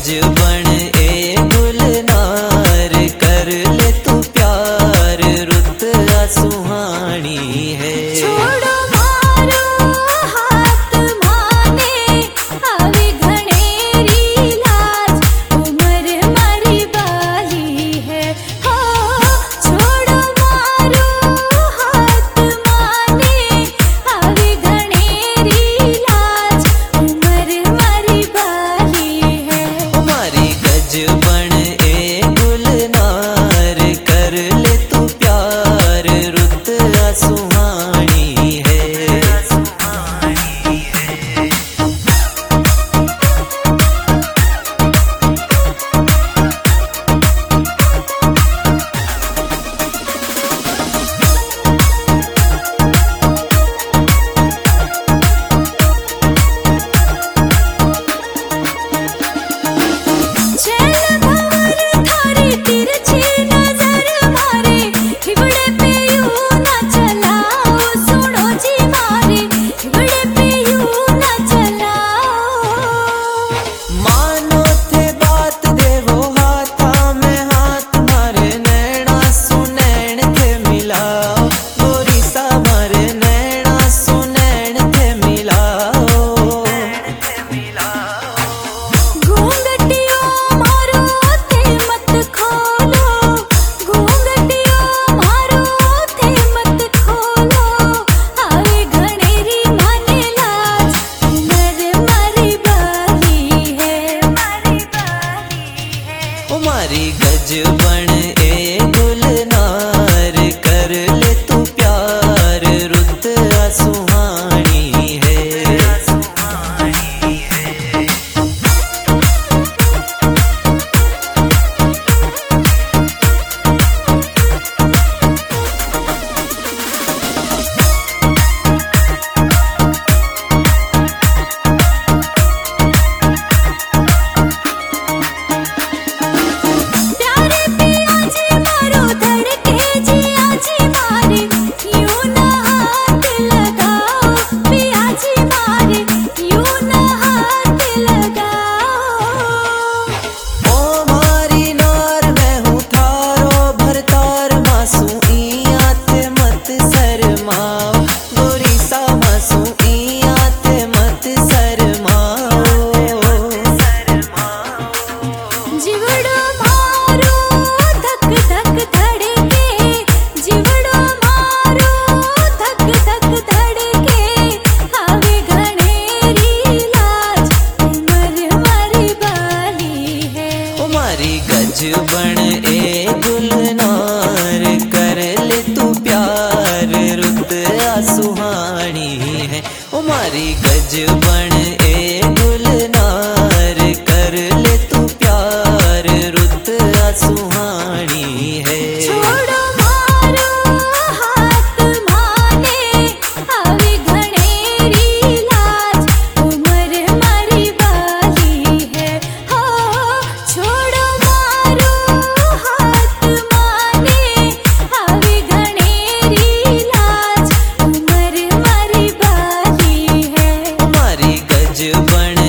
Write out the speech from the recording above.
बण ए गुलनार कर ले तू प्यार रुत आ सुहानी है। छोड़ो मारो हाथ माने आवे घनेरी लाज उमर मारी बाली है। हो छोड़ो मारो हाथ माने आवे घनेरी लाज उमर मारी बाली है। हमारी गज बण ए गुलनार कर ले तू प्यार रुत आ सुहानी है। चैन भंवर थारी तिरछी नजर मारे हिवड़े पे यूं ना चलाओ सुनो जी मारे हिवड़े पे यूं ना चलाओ। मानो थे बात दे वो हाथा में हाथ मारे नैना सुनैन थे मिलाओ गोरी सा मारे नैना सुनैन थे मिलाओ। घूंघटियों मारो थे मत खोलो घूंघटियों मारो थे मत खोलो आवे घनेरी माने लाज उमर मारी बाली है। हमारी गज बण ए गुलनार कर ले तू प्यार रुत आ सुहानी है। प्यारे पिया जी मारो धड़के जिया जी मारे यूं ना हाथ लगाओ पिया जी मारे यूं ना हाथ लगाओ। ओ मारी नार मैं हूँ थारो भरतार मासू इयात मत शर्माओ गोरी सा मासू इयात मत शर्माओ। जिवड़ो मारो धक धक धड़के जिवड़ो मारो धक धक धड़के आवे घनेरी लाज उमर मारी बाली है। हमारी गज बण ए गुलनार कर ले तू प्यार रुत आ सुहानी है। हमारी गज बण ए गुलनार कर ले तू प्यार रुत आ सुहानी है। छोड़ो मारो हाथ माने आवे घनेरी लाज उमर मारी बाली है। हो छोड़ो मारो हाथ माने आवे घनेरी लाज उमर मारी बाली है। हमारी गज बण